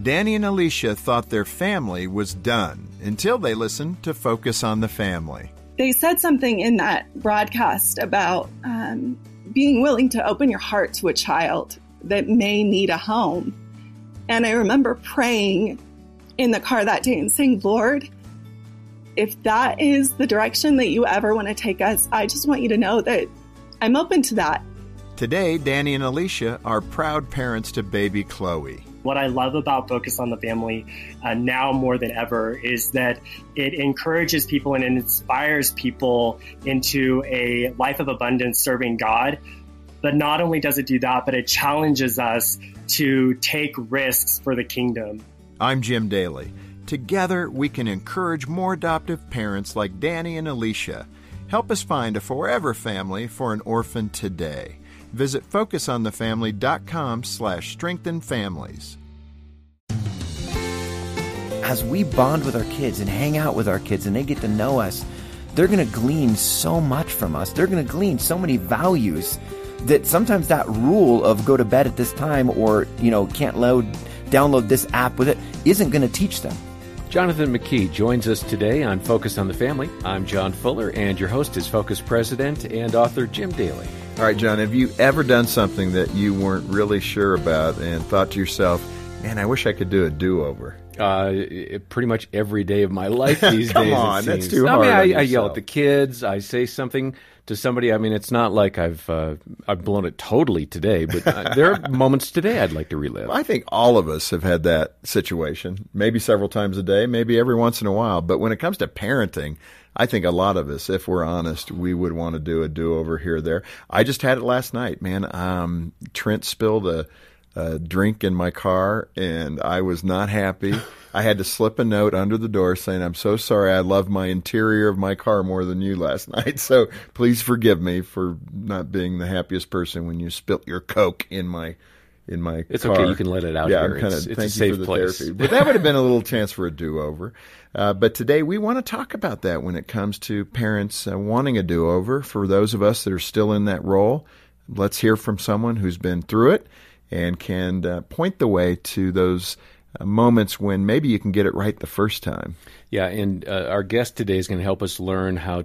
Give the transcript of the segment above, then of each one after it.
Danny and Alicia thought their family was done until they listened to Focus on the Family. They said something in that broadcast about being willing to open your heart to a child that may need a home. And I remember praying in the car that day and saying, Lord, if that is the direction that you ever want to take us, I just want you to know that I'm open to that. Today, Danny and Alicia are proud parents to baby Chloe. What I love about Focus on the Family now more than ever is that it encourages people and it inspires people into a life of abundance serving God. But not only does it do that, but it challenges us to take risks for the kingdom. I'm Jim Daly. Together, we can encourage more adoptive parents like Danny and Alicia. Help us find a forever family for an orphan today. Visit focusonthefamily.com/strengthenfamilies. As we bond with our kids and hang out with our kids and they get to know us, they're going to glean so much from us. They're going to glean so many values that sometimes that rule of go to bed at this time or, can't download this app with it isn't going to teach them. Jonathan McKee joins us today on Focus on the Family. I'm John Fuller, and your host is Focus President and author Jim Daly. All right, John, have you ever done something that you weren't really sure about and thought to yourself, man, I wish I could do a do-over? Pretty much every day of my life these days. Come on, that's too hard. I yell at the kids. I say something to somebody. I mean, it's not like I've blown it totally today, but there are moments today I'd like to relive. I think all of us have had that situation, maybe several times a day, maybe every once in a while. But when it comes to parenting, I think a lot of us, if we're honest, we would want to do a do-over here or there. I just had it last night, man. Trent spilled a drink in my car, and I was not happy. I had to slip a note under the door saying, I'm so sorry, I loved my interior of my car more than you last night, so please forgive me for not being the happiest person when you spilt your Coke in my It's car. okay, you can let it out here. It's a safe place. Therapy. But that would have been a little chance for a do-over. But today we want to talk about that when it comes to parents wanting a do-over. For those of us that are still in that role, let's hear from someone who's been through it and can point the way to those moments when maybe you can get it right the first time. Yeah, and our guest today is going to help us learn how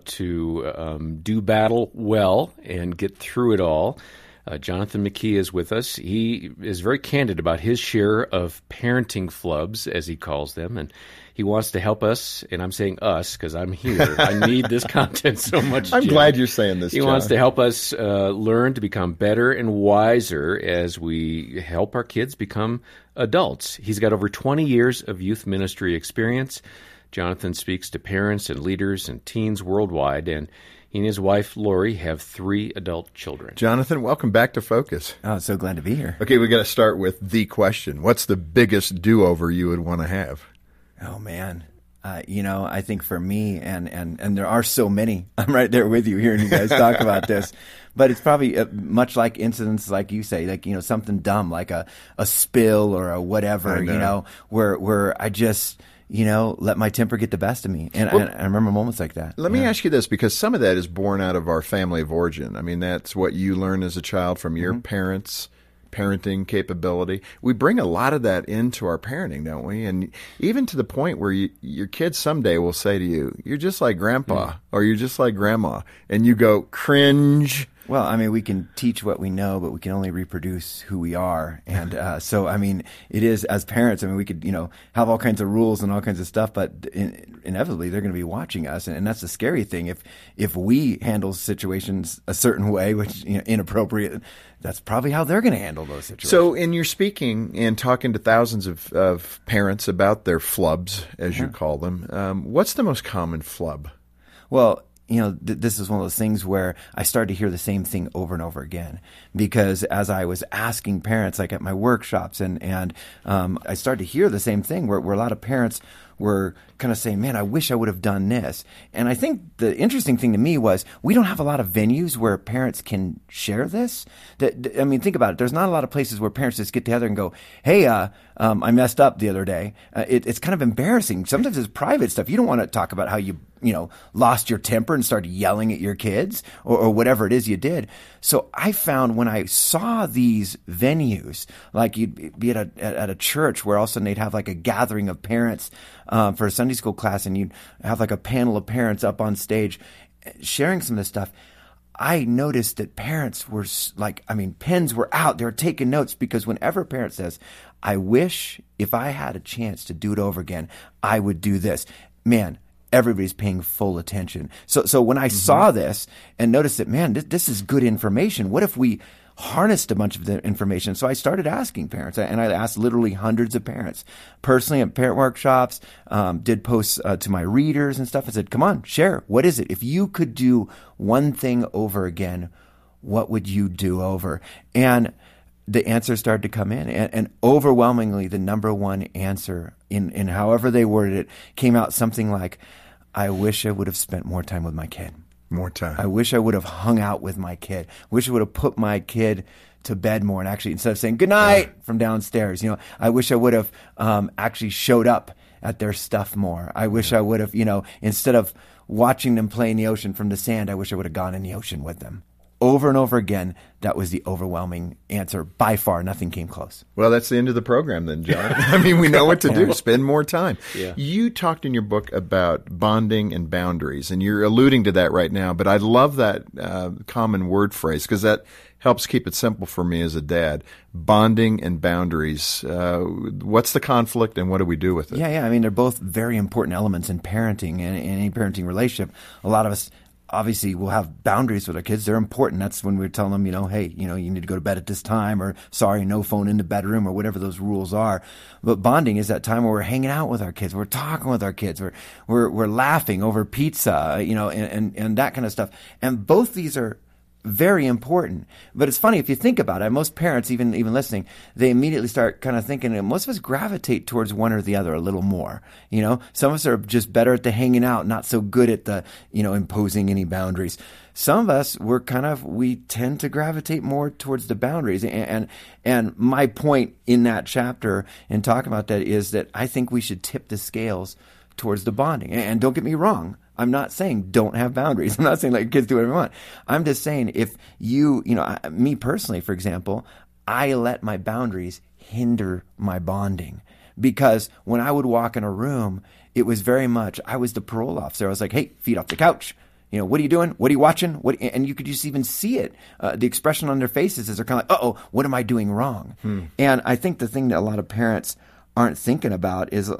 to do battle well and get through it all. Jonathan McKee is with us. He is very candid about his share of parenting flubs, as he calls them, and he wants to help us, and I'm saying us because I'm here. I need this content so much, I'm Jim. glad you're saying this, He John. wants to help us learn to become better and wiser as we help our kids become adults. He's got over 20 years of youth ministry experience. Jonathan speaks to parents and leaders and teens worldwide, and he and his wife, Lori, have 3 adult children. Jonathan, welcome back to Focus. Oh, so glad to be here. Okay, we got to start with the question. What's the biggest do-over you would want to have? Oh, man. I think for me, and there are so many, I'm right there with you hearing you guys talk about this, but it's probably much like incidents like you say, like, something dumb, like a spill or a whatever, where I just, let my temper get the best of me. And I remember moments like that. Let me ask you this, because some of that is born out of our family of origin. I mean, that's what you learn as a child from your parents' parenting capability. We bring a lot of that into our parenting, don't we? And even to the point where your kids someday will say to you, you're just like grandpa or you're just like grandma. And you go, cringe. Well, I mean, we can teach what we know, but we can only reproduce who we are. And so, I mean, it is, as parents, I mean, we could, have all kinds of rules and all kinds of stuff, but inevitably they're going to be watching us. And that's the scary thing. If we handle situations a certain way, which, inappropriate, that's probably how they're going to handle those situations. So in your speaking and talking to thousands of parents about their flubs, as you call them, what's the most common flub? Well, this is one of those things where I started to hear the same thing over and over again, because as I was asking parents, like at my workshops, and I started to hear the same thing where a lot of parents were kind of saying, man, I wish I would have done this. And I think the interesting thing to me was we don't have a lot of venues where parents can share this. I mean, think about it. There's not a lot of places where parents just get together and go, hey, I messed up the other day. It's kind of embarrassing. Sometimes it's private stuff. You don't want to talk about how you lost your temper and started yelling at your kids or whatever it is you did. So I found when I saw these venues, like you'd be at a church where all of a sudden they'd have like a gathering of parents for a Sunday school class, and you'd have like a panel of parents up on stage sharing some of this stuff. I noticed that parents were pens were out. They were taking notes, because whenever a parent says, I wish if I had a chance to do it over again, I would do this. Man, everybody's paying full attention. So when I saw this and noticed that, man, this is good information. What if we harnessed a bunch of the information? So I started asking parents, and I asked literally hundreds of parents personally at parent workshops, did posts to my readers and stuff. I said, come on, share. What is it? If you could do one thing over again, what would you do over? And the answers started to come in, and overwhelmingly the number one answer in however they worded it came out something like, I wish I would have spent more time with my kid. More time. I wish I would have hung out with my kid. Wish I would have put my kid to bed more, and actually, instead of saying good night from downstairs, I wish I would have actually showed up at their stuff more. I wish I would have, instead of watching them play in the ocean from the sand, I wish I would have gone in the ocean with them. Over and over again, that was the overwhelming answer. By far, nothing came close. Well, that's the end of the program then, John. I mean, we know what to do. Spend more time. Yeah. You talked in your book about bonding and boundaries, and you're alluding to that right now, but I love that common word phrase, because that helps keep it simple for me as a dad. Bonding and boundaries. What's the conflict, and what do we do with it? Yeah. I mean, they're both very important elements in parenting and in any parenting relationship. A lot of us obviously we'll have boundaries with our kids. They're important. That's when we're telling them, hey, you need to go to bed at this time, or sorry, no phone in the bedroom, or whatever those rules are. But bonding is that time where we're hanging out with our kids. We're talking with our kids. We're laughing over pizza, and that kind of stuff. And both these are very important. But it's funny, if you think about it, most parents, even listening, they immediately start kind of thinking, and most of us gravitate towards one or the other a little more. Some of us are just better at the hanging out, not so good at the, imposing any boundaries. Some of us, we tend to gravitate more towards the boundaries. And my point in that chapter in talking about that is that I think we should tip the scales towards the bonding. And don't get me wrong, I'm not saying don't have boundaries. I'm not saying let your kids do whatever you want. I'm just saying if me personally, for example, I let my boundaries hinder my bonding. Because when I would walk in a room, it was very much, I was the parole officer. I was like, hey, feet off the couch. What are you doing? What are you watching? And you could just even see it. The expression on their faces is they're kind of like, uh-oh, what am I doing wrong? And I think the thing that a lot of parents aren't thinking about is,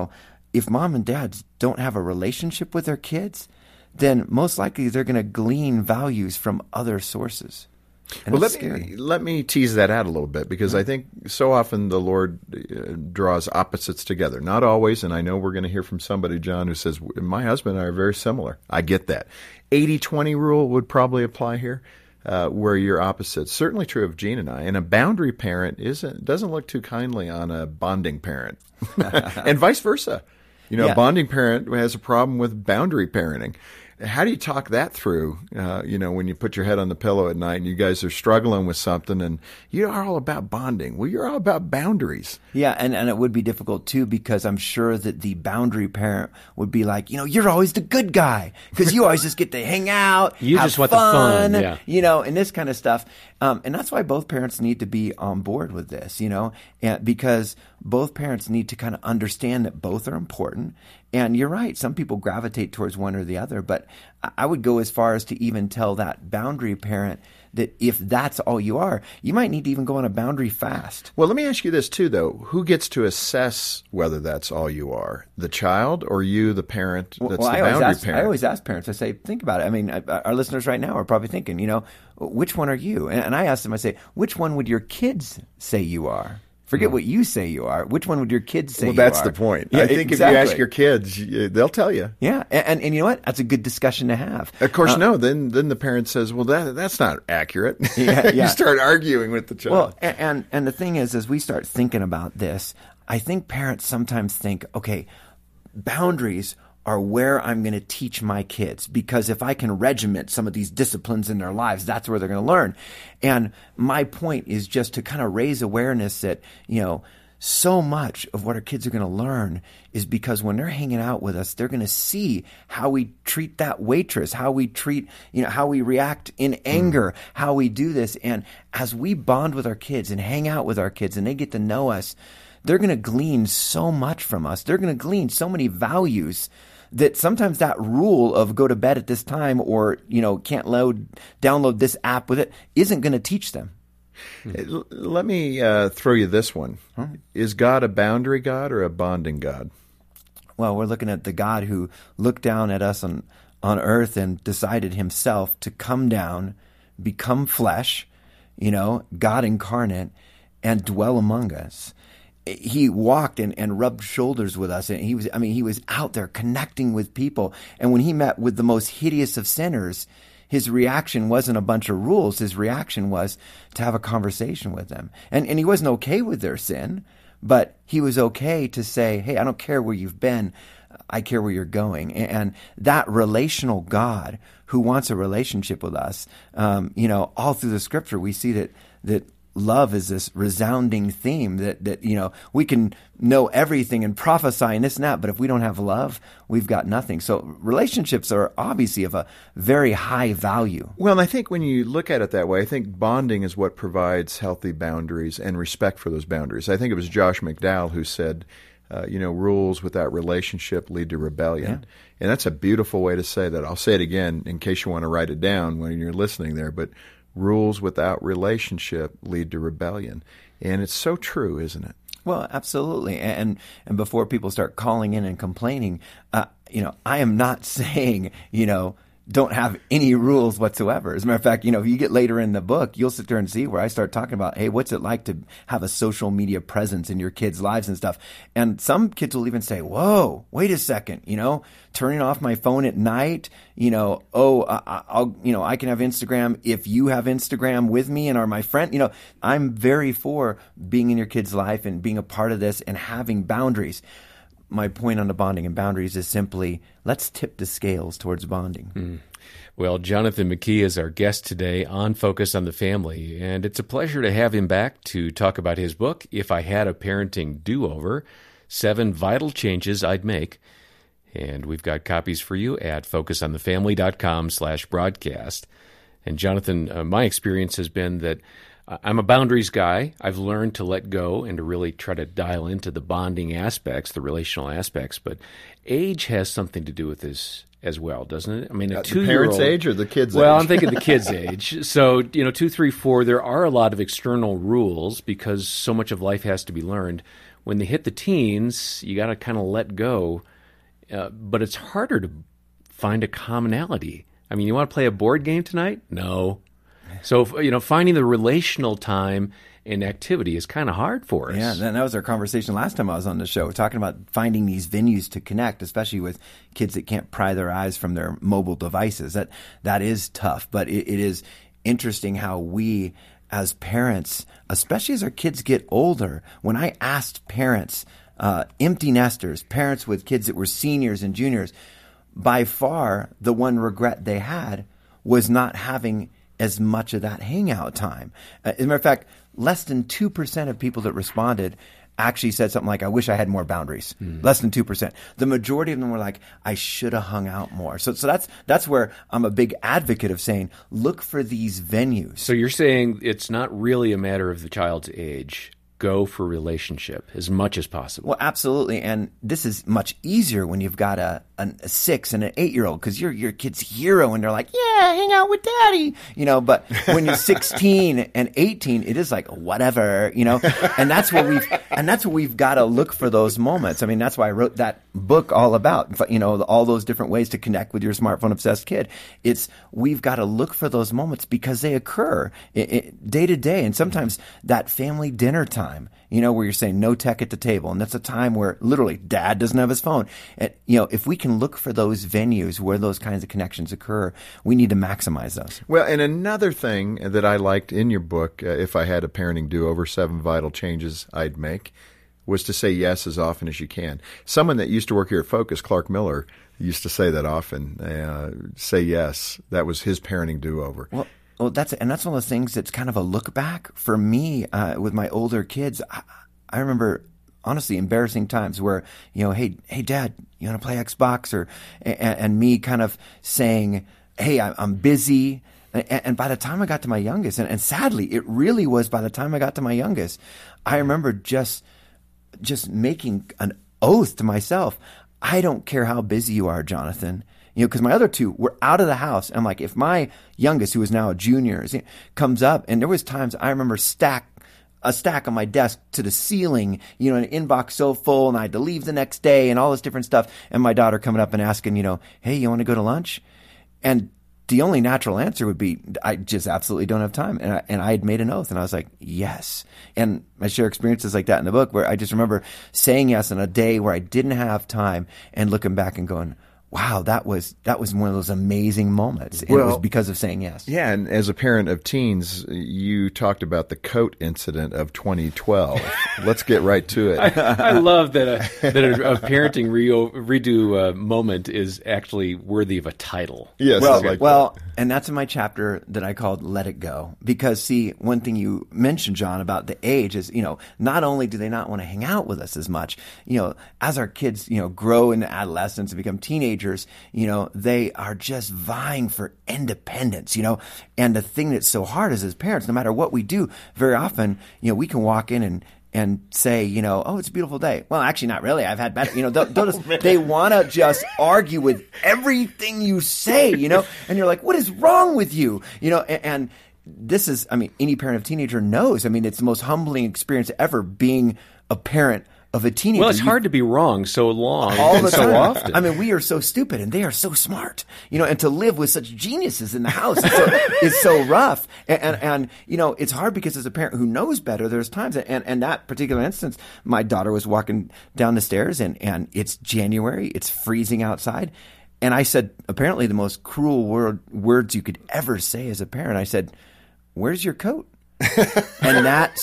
if mom and dad don't have a relationship with their kids, then most likely they're going to glean values from other sources. And let me tease that out a little bit, because I think so often the Lord draws opposites together. Not always, and I know we're going to hear from somebody, John, who says, my husband and I are very similar. I get that. 80-20 rule would probably apply here. Where you're opposites. Certainly true of Gene and I. And a boundary parent doesn't look too kindly on a bonding parent, and vice versa. A bonding parent has a problem with boundary parenting. How do you talk that through, when you put your head on the pillow at night and you guys are struggling with something and you're all about bonding? Well, you're all about boundaries. Yeah, and it would be difficult, too, because I'm sure that the boundary parent would be like, you're always the good guy because you always just get to hang out, you have just want the fun, yeah. And this kind of stuff. And that's why both parents need to be on board with this, and because both parents need to kind of understand that both are important. And you're right, some people gravitate towards one or the other, but I would go as far as to even tell that boundary parent that if that's all you are, you might need to even go on a boundary fast. Well, let me ask you this too, though. Who gets to assess whether that's all you are? The child or you, the parent that's the boundary parent? I always ask parents, I say, think about it. I mean, our listeners right now are probably thinking, which one are you? And I ask them, I say, which one would your kids say you are? Forget what you say you are. Which one would your kids say you are? Well, that's the point. Yeah, I think exactly. If you ask your kids, they'll tell you. Yeah, and you know what? That's a good discussion to have. Of course, no. Then the parent says, well, that's not accurate. Yeah. You start arguing with the child. Well, and the thing is, as we start thinking about this, I think parents sometimes think, okay, boundaries are where I'm going to teach my kids, because if I can regiment some of these disciplines in their lives, that's where they're going to learn. And my point is just to kind of raise awareness that, so much of what our kids are going to learn is because when they're hanging out with us, they're going to see how we treat that waitress, how we treat, how we react in anger, how we do this. And as we bond with our kids and hang out with our kids and they get to know us, they're going to glean so much from us. They're going to glean so many values that sometimes that rule of go to bed at this time or, can't download this app with it isn't going to teach them. Let me throw you this one. Is God a boundary God or a bonding God? Well, we're looking at the God who looked down at us on earth and decided himself to come down, become flesh, God incarnate, and dwell among us. He walked and rubbed shoulders with us, and he was out there connecting with people. And when he met with the most hideous of sinners, his reaction wasn't a bunch of rules. His reaction was to have a conversation with them. And he wasn't okay with their sin, but he was okay to say, hey, I don't care where you've been. I care where you're going. And that relational God who wants a relationship with us, all through the scripture, we see that love is this resounding theme that we can know everything and prophesy and this and that, but if we don't have love, we've got nothing. So relationships are obviously of a very high value. Well, and I think when you look at it that way, I think bonding is what provides healthy boundaries and respect for those boundaries. I think it was Josh McDowell who said, rules without relationship lead to rebellion. Yeah. And that's a beautiful way to say that. I'll say it again in case you want to write it down when you're listening there, but rules without relationship lead to rebellion. And it's so true, isn't it? Well, absolutely. And before people start calling in and complaining, I am not saying, don't have any rules whatsoever. As a matter of fact, if you get later in the book, you'll sit there and see where I start talking about, hey, what's it like to have a social media presence in your kids' lives and stuff. And some kids will even say, whoa, wait a second, turning off my phone at night, I can have Instagram if you have Instagram with me and are my friend. I'm very for being in your kid's life and being a part of this and having boundaries. My point on the bonding and boundaries is simply let's tip the scales towards bonding. Well, Jonathan McKee is our guest today on Focus on the Family, and it's a pleasure to have him back to talk about his book, If I Had a Parenting Do-Over, 7 Vital Changes I'd Make. And we've got copies for you at focusonthefamily.com/broadcast. And Jonathan, my experience has been that I'm a boundaries guy. I've learned to let go and to really try to dial into the bonding aspects, the relational aspects. But age has something to do with this as well, doesn't it? I mean, a 2-year-old. The parents' age or the kids' age? Well, I'm thinking the kids' age. So, 2, 3, 4, there are a lot of external rules because so much of life has to be learned. When they hit the teens, you got to kind of let go. But it's harder to find a commonality. I mean, you want to play a board game tonight? No. So, finding the relational time and activity is kind of hard for us. Yeah, that was our conversation last time I was on the show, talking about finding these venues to connect, especially with kids that can't pry their eyes from their mobile devices. That is tough, but it is interesting how we as parents, especially as our kids get older, when I asked parents, empty nesters, parents with kids that were seniors and juniors, by far the one regret they had was not having as much of that hangout time. As a matter of fact, less than 2% of people that responded actually said something like, I wish I had more boundaries. Less than 2%. The majority of them were like, I should have hung out more. So that's where I'm a big advocate of saying, look for these venues. So you're saying it's not really a matter of the child's age. Go for relationship as much as possible. Well, absolutely. And this is much easier when you've got a 6 and an 8-year-old because you're your kid's hero and they're like, yeah, hang out with daddy, but when you're 16 and 18, it is like, whatever, and that's what we've got to look for those moments. I mean, that's why I wrote that book all about, all those different ways to connect with your smartphone obsessed kid. We've got to look for those moments because they occur day to day. And sometimes that family dinner time, where you're saying no tech at the table. And that's a time where literally dad doesn't have his phone. And, if we can look for those venues where those kinds of connections occur, we need to maximize those. Well, and another thing that I liked in your book, If I Had a Parenting Do-Over, 7 Vital Changes I'd Make, was to say yes as often as you can. Someone that used to work here at Focus, Clark Miller, used to say that often. Say yes. That was his parenting do-over. Well, that's one of those things that's kind of a look back for me with my older kids. I remember, honestly, embarrassing times where, hey, Dad, you want to play Xbox? And me kind of saying, hey, I'm busy. And by the time I got to my youngest, and sadly, it really was by the time I got to my youngest, I remember just making an oath to myself. I don't care how busy you are, Jonathan. Because my other two were out of the house. I'm like, if my youngest, who is now a junior, comes up, and there was times I remember a stack on my desk to the ceiling, an inbox so full, and I had to leave the next day and all this different stuff. And my daughter coming up and asking, hey, you want to go to lunch? And the only natural answer would be, I just absolutely don't have time. And I had made an oath, and I was like, yes. And I share experiences like that in the book where I just remember saying yes on a day where I didn't have time and looking back and going, wow, that was one of those amazing moments. And it was because of saying yes. Yeah, and as a parent of teens, you talked about the coat incident of 2012. Let's get right to it. I love that a parenting redo moment is actually worthy of a title. Yes. And that's in my chapter that I called Let It Go. Because, see, one thing you mentioned, John, about the age is, not only do they not want to hang out with us as much, as our kids, grow into adolescence and become teenagers, they are just vying for independence, and the thing that's so hard is as parents, no matter what we do, very often, we can walk in and say, oh, it's a beautiful day. Well, actually, not really. I've had better, they want to just argue with everything you say, and you're like, what is wrong with you? And this is, any parent of a teenager knows, it's the most humbling experience ever being a parent of a teenager. Well, it's hard to be wrong so long all and the time. so often. We are so stupid and they are so smart, and to live with such geniuses in the house is so rough. And it's hard because as a parent who knows better, there's times and that particular instance, my daughter was walking down the stairs and it's January, it's freezing outside. And I said, apparently the most cruel words you could ever say as a parent. I said, where's your coat? And that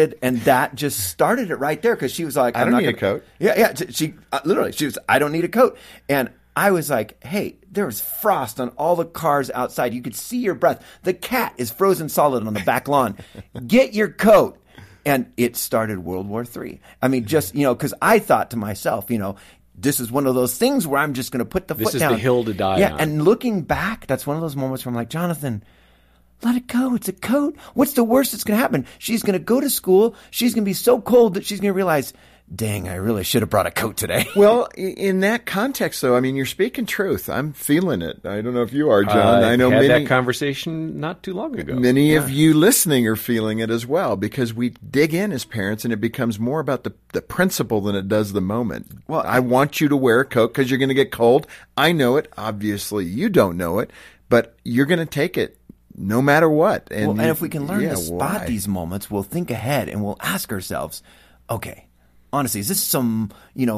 just started it right there because she was like, I don't need a coat. Yeah. She literally, she was, I don't need a coat. And I was like, hey, there was frost on all the cars outside. You could see your breath. The cat is frozen solid on the back lawn. Get your coat. And it started World War III. Because I thought to myself, this is one of those things where I'm just going to put the foot down. This is the hill to die on. Yeah, and looking back, that's one of those moments where I'm like, Jonathan, let it go. It's a coat. What's the worst that's going to happen? She's going to go to school. She's going to be so cold that she's going to realize, dang, I really should have brought a coat today. Well, in that context, though, you're speaking truth. I'm feeling it. I don't know if you are, John. I know had that conversation not too long ago. Many of you listening are feeling it as well because we dig in as parents and it becomes more about the principle than it does the moment. Well, I want you to wear a coat because you're going to get cold. I know it. Obviously, you don't know it, but you're going to take it. No matter what. And if we can learn to spot these moments, we'll think ahead and we'll ask ourselves, okay, honestly, is this some,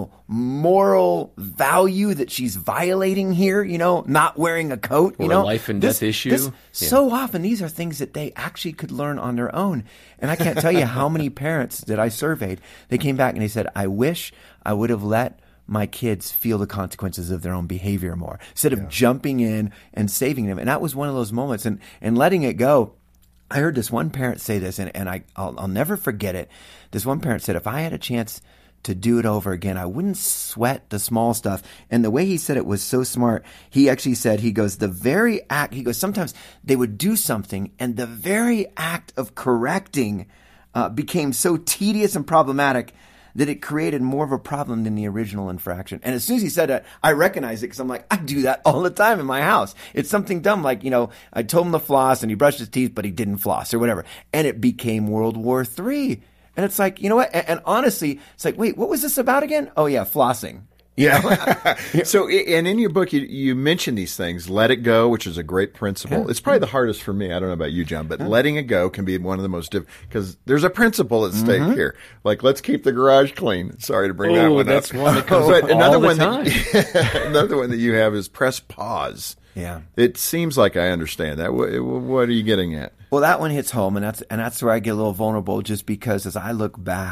moral value that she's violating here, not wearing a coat? Or a life and death issue? So often these are things that they actually could learn on their own. And I can't tell you how many parents that I surveyed, they came back and they said, I wish I would have let my kids feel the consequences of their own behavior more instead of jumping in and saving them. And that was one of those moments. And letting it go, I heard this one parent say this, and I'll never forget it. This one parent said, if I had a chance to do it over again, I wouldn't sweat the small stuff. And the way he said it was so smart. He actually said, the very act, sometimes they would do something and the very act of correcting became so tedious and problematic that it created more of a problem than the original infraction. And as soon as he said that, I recognized it because I'm like, I do that all the time in my house. It's something dumb like, I told him to floss and he brushed his teeth, but he didn't floss or whatever. And it became World War III. And it's like, you know what? And honestly, it's like, wait, what was this about again? Oh, yeah, flossing. Yeah. So, and in your book, you mention these things. Let it go, which is a great principle. Yeah. It's probably the hardest for me. I don't know about you, John, but letting it go can be one of the most difficult because there's a principle at stake here. Like, let's keep the garage clean. Sorry to bring that one that's up. One that comes up all the time. Another one that you have is press pause. Yeah. It seems like I understand that. What are you getting at? Well, that one hits home, and that's where I get a little vulnerable just because as I look back,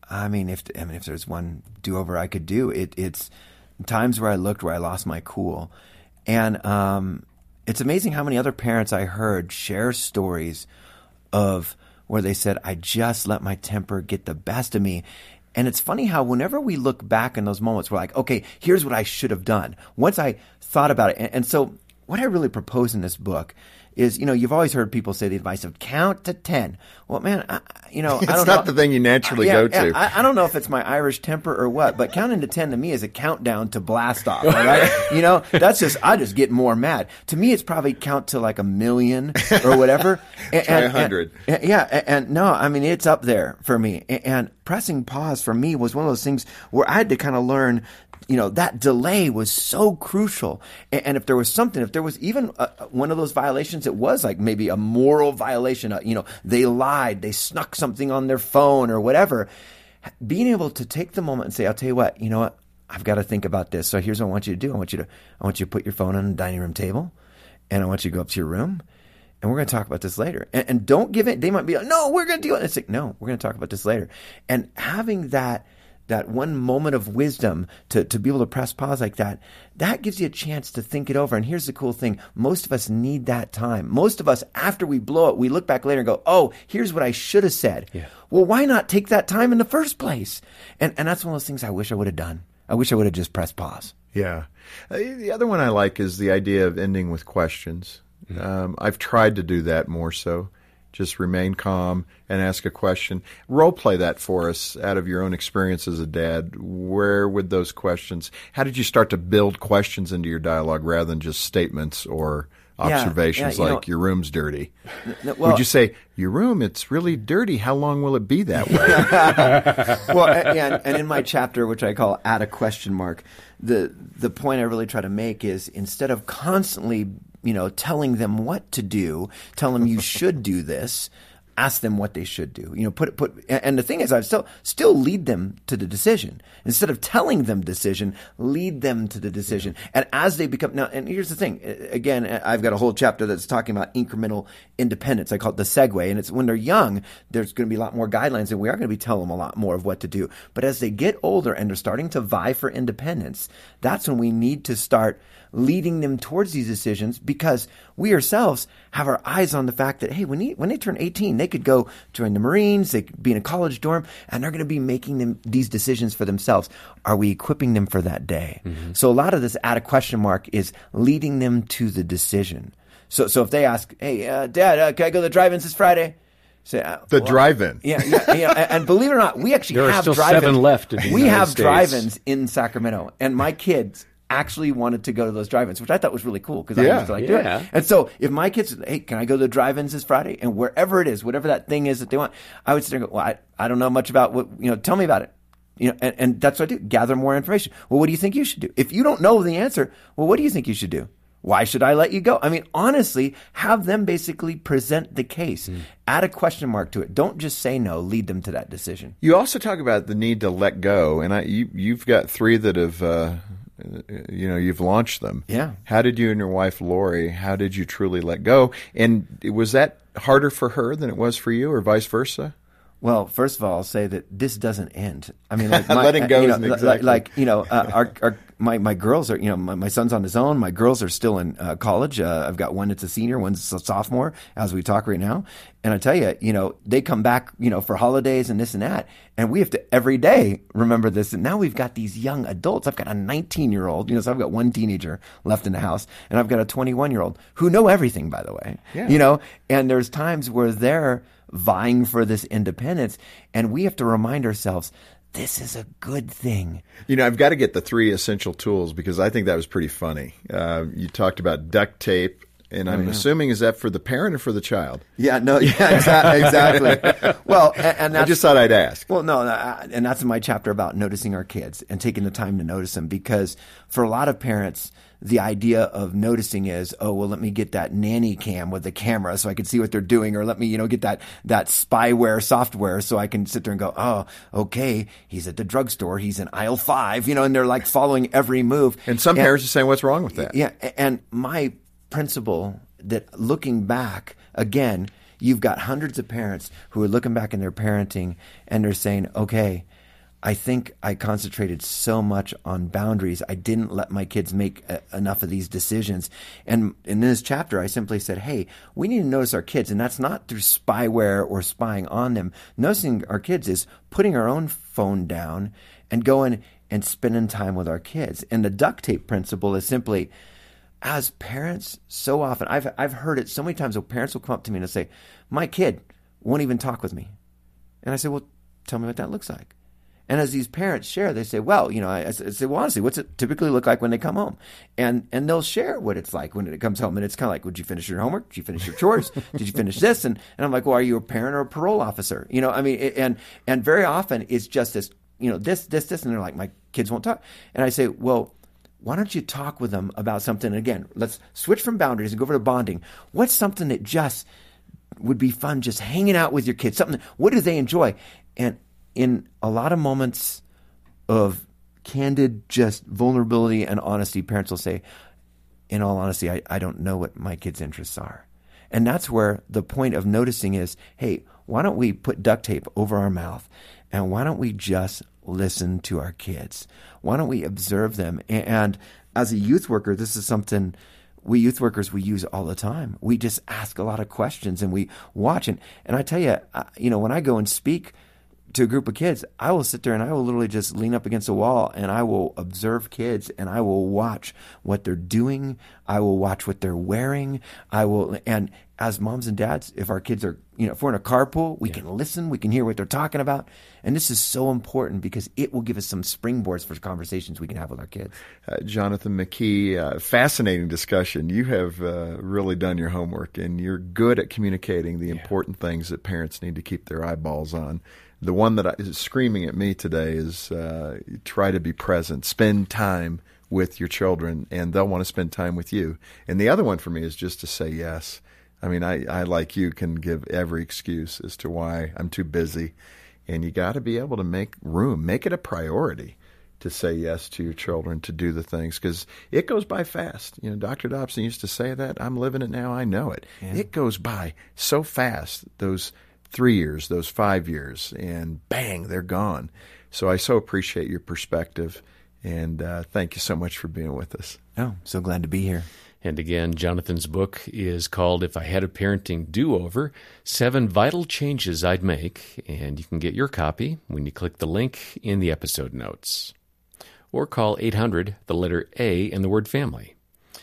if there's one do-over I could do, it's times where I looked where I lost my cool. And it's amazing how many other parents I heard share stories of where they said, I just let my temper get the best of me. And it's funny how whenever we look back in those moments, we're like, okay, here's what I should have done. Once I thought about it. And so what I really propose in this book is, you've always heard people say the advice of count to 10. Well, man, I don't know. It's not the thing you naturally go to. I don't know if it's my Irish temper or what, but counting to 10 to me is a countdown to blast off, all right? I just get more mad. To me, it's probably count to like 1,000,000 or whatever. Try 100. It's up there for me. And pressing pause for me was one of those things where I had to kind of learn, that delay was so crucial. And if there was even one of those violations, it was like maybe a moral violation. They lied, they snuck something on their phone or whatever. Being able to take the moment and say, I'll tell you what, I've got to think about this. So here's what I want you to do. I want you to put your phone on the dining room table, and I want you to go up to your room, and we're going to talk about this later. And don't give it. They might be like, no, we're going to do it. And it's like, no, we're going to talk about this later. And having that one moment of wisdom to be able to press pause like that gives you a chance to think it over. And here's the cool thing. Most of us need that time. Most of us, after we blow it, we look back later and go, oh, here's what I should have said. Yeah. Well, why not take that time in the first place? And that's one of those things I wish I would have done. I wish I would have just pressed pause. Yeah. The other one I like is the idea of ending with questions. I've tried to do that more so. Just remain calm and ask a question. Role play that for us out of your own experience as a dad. Where would those questions, how did you start to build questions into your dialogue rather than just statements or observations your room's dirty? Would you say, your room, it's really dirty. How long will it be that way? Well, and in my chapter, which I call Add a Question Mark, the point I really try to make is instead of constantly telling them what to do, tell them you should do this, ask them what they should do. And the thing is, I still lead them to the decision. Instead of telling them decision, lead them to the decision. And as they become, now, and here's the thing, again, I've got a whole chapter that's talking about incremental independence. I call it the segue. And it's when they're young, there's going to be a lot more guidelines, and we are going to be telling them a lot more of what to do. But as they get older and they're starting to vie for independence, that's when we need to start leading them towards these decisions, because we ourselves have our eyes on the fact that, hey, when they turn 18, they could go join the Marines, they could be in a college dorm, and they're going to be making these decisions for themselves. Are we equipping them for that day? Mm-hmm. So a lot of this add a question mark is leading them to the decision. So if they ask, hey, Dad, can I go to the drive-ins this Friday? Say, drive-in. Yeah. And believe it or not, we actually there have still drive-ins. 7 left in the We United have States. drive-ins in Sacramento, and my kids actually wanted to go to those drive-ins, which I thought was really cool because I used to do it. And so if my kids, hey, can I go to the drive-ins this Friday? And wherever it is, whatever that thing is that they want, I would sit there and go, well, I don't know much about what, tell me about it. And that's what I do, gather more information. Well, what do you think you should do? If you don't know the answer, well, what do you think you should do? Why should I let you go? I mean, honestly, have them basically present the case. Add a question mark to it. Don't just say no. Lead them to that decision. You also talk about the need to let go, and you've got 3 that have, you've launched them. Yeah. How did you and your wife, Lori, how did you truly let go? And was that harder for her than it was for you, or vice versa? Well, first of all, I'll say that this doesn't end. I mean, like letting go isn't exactly. My girls are, my son's on his own. My girls are still in college. I've got one that's a senior, one's a sophomore as we talk right now. And I tell you, they come back, for holidays and this and that. And we have to every day remember this. And now we've got these young adults. I've got a 19-year-old, so I've got one teenager left in the house, and I've got a 21-year-old who know everything, by the way. Yeah. And there's times where they're vying for this independence, and we have to remind ourselves, this is a good thing. I've got to get the 3 essential tools, because I think that was pretty funny. You talked about duct tape, and I'm assuming, is that for the parent or for the child? Yeah, no, exactly. Well, and I just thought I'd ask. Well, no, and that's in my chapter about noticing our kids and taking the time to notice them, because for a lot of parents, the idea of noticing is, oh, well, let me get that nanny cam with the camera so I can see what they're doing, or let me, get that spyware software so I can sit there and go, oh, okay, he's at the drugstore, he's in aisle 5, and they're like following every move. And some parents are saying, what's wrong with that? Yeah, and my principle that looking back, again, you've got hundreds of parents who are looking back in their parenting and they're saying, okay, I think I concentrated so much on boundaries. I didn't let my kids make enough of these decisions. And in this chapter, I simply said, hey, we need to notice our kids. And that's not through spyware or spying on them. Noticing our kids is putting our own phone down and going and spending time with our kids. And the duct tape principle is simply, as parents, so often, I've heard it so many times, where parents will come up to me and they'll say, my kid won't even talk with me. And I say, well, tell me what that looks like. And as these parents share, they say, well, I say, well, honestly, what's it typically look like when they come home? And they'll share what it's like when it comes home. And it's kind of like, did you finish your homework? Did you finish your chores? Did you finish this? And I'm like, well, are you a parent or a parole officer? And very often it's just this, this. And they're like, my kids won't talk. And I say, well, why don't you talk with them about something? And again, let's switch from boundaries and go over to bonding. What's something that just would be fun, just hanging out with your kids? What do they enjoy? And in a lot of moments of candid, just vulnerability and honesty, parents will say, in all honesty, I don't know what my kids' interests are. And that's where the point of noticing is, hey, why don't we put duct tape over our mouth? And why don't we just listen to our kids? Why don't we observe them? And as a youth worker, this is something we youth workers, we use all the time. We just ask a lot of questions and we watch. And I tell you, when I go and speak to a group of kids, I will sit there and I will literally just lean up against a wall and I will observe kids and I will watch what they're doing. I will watch what they're wearing. And as moms and dads, if our kids are, if we're in a carpool, we can listen, we can hear what they're talking about. And this is so important because it will give us some springboards for conversations we can have with our kids. Jonathan McKee, fascinating discussion. You have really done your homework and you're good at communicating the important things that parents need to keep their eyeballs on. The one that is screaming at me today is try to be present, spend time with your children, and they'll want to spend time with you. And the other one for me is just to say yes. I mean, I like you, can give every excuse as to why I'm too busy. And you got to be able to make room, make it a priority to say yes to your children, to do the things, because it goes by fast. Dr. Dobson used to say that. I'm living it now. I know it. Yeah. It goes by so fast, those 3 years, those 5 years, and bang, they're gone. So I so appreciate your perspective, and thank you so much for being with us. Oh, so glad to be here. And again, Jonathan's book is called If I Had a Parenting Do-Over, 7 Vital Changes I'd Make, and you can get your copy when you click the link in the episode notes. Or call 800, the letter A, and the word family.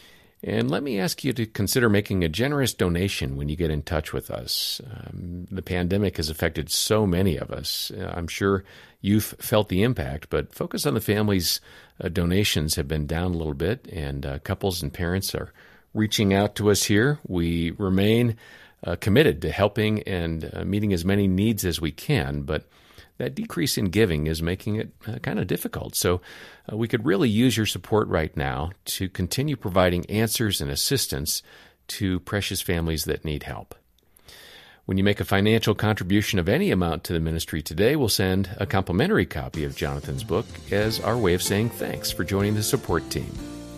And let me ask you to consider making a generous donation when you get in touch with us. The pandemic has affected so many of us. I'm sure you've felt the impact, but Focus on the Family's donations have been down a little bit, and couples and parents are reaching out to us here. We remain committed to helping and meeting as many needs as we can, but that decrease in giving is making it kind of difficult. So we could really use your support right now to continue providing answers and assistance to precious families that need help. When you make a financial contribution of any amount to the ministry today, we'll send a complimentary copy of Jonathan's book as our way of saying thanks for joining the support team.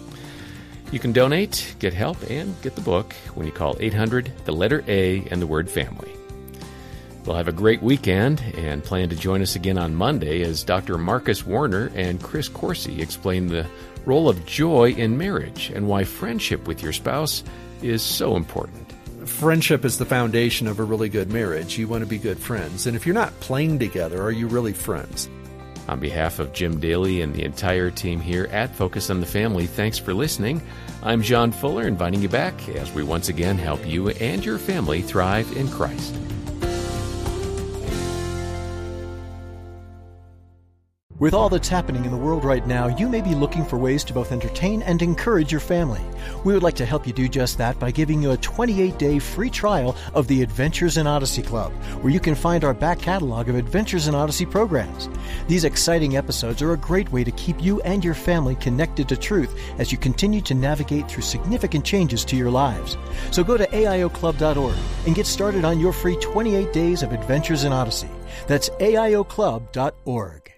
You can donate, get help, and get the book when you call 800, the letter A, and the word family. We'll have a great weekend and plan to join us again on Monday as Dr. Marcus Warner and Chris Corsi explain the role of joy in marriage and why friendship with your spouse is so important. Friendship is the foundation of a really good marriage. You want to be good friends. And if you're not playing together, are you really friends? On behalf of Jim Daly and the entire team here at Focus on the Family, thanks for listening. I'm John Fuller, inviting you back as we once again help you and your family thrive in Christ. With all that's happening in the world right now, you may be looking for ways to both entertain and encourage your family. We would like to help you do just that by giving you a 28-day free trial of the Adventures in Odyssey Club, where you can find our back catalog of Adventures in Odyssey programs. These exciting episodes are a great way to keep you and your family connected to truth as you continue to navigate through significant changes to your lives. So go to aioclub.org and get started on your free 28 days of Adventures in Odyssey. That's aioclub.org.